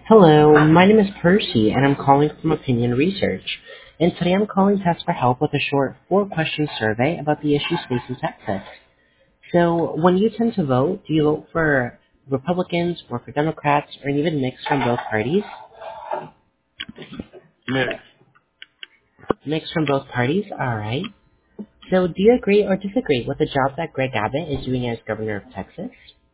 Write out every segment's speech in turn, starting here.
Hello, my name is Percy, and I'm calling from Opinion Research. And today I'm calling to ask for help with a short four-question survey about the issues facing Texas. So, when you tend to vote, do you vote for Republicans or for Democrats, or even mix from both parties? Mixed. Mix from both parties? Alright. So, do you agree or disagree with the job that Greg Abbott is doing as governor of Texas?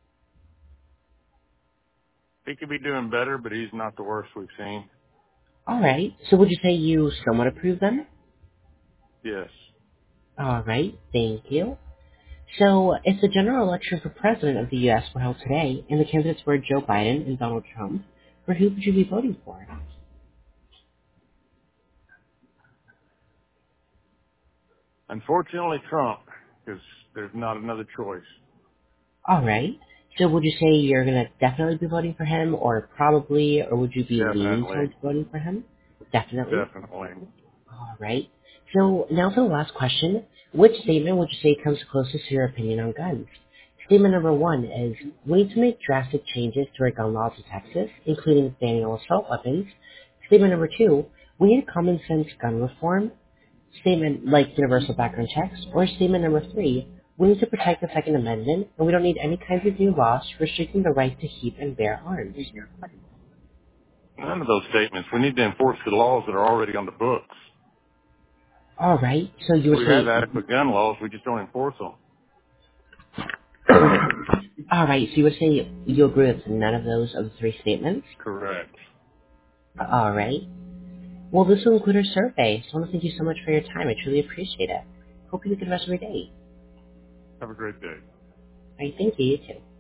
He could be doing better, but he's not the worst we've seen. Alright. So, would you say you somewhat approve them? Yes. Alright, thank you. So, if the general election for president of the U.S. were held today, and the candidates were Joe Biden and Donald Trump, for who would you be voting for? Unfortunately, Trump, because there's not another choice. Alright. So would you say you're going to definitely be voting for him, or probably, or would you be leaning Definitely. towards voting for him? Definitely. Definitely. Alright. So, now for the last question. Which statement would you say comes closest to your opinion on guns? Statement number one is, we need to make drastic changes to our gun laws in Texas, including banning all assault weapons. Statement number two, we need common sense gun reform. Statement like universal background checks. Or statement number three, we need to protect the Second Amendment, and we don't need any kinds of new laws restricting the right to keep and bear arms. None of those statements. We need to enforce the laws that are already on the books. Alright, so you would We have say, adequate gun laws. We just don't enforce them. alright, so you would say you agree with none of those of the three statements? Correct. Alright. Well, this will include our survey, so I want to thank you so much for your time. I truly appreciate it. Hope you have a good rest of your day. Have a great day. Alright, thank you, you too.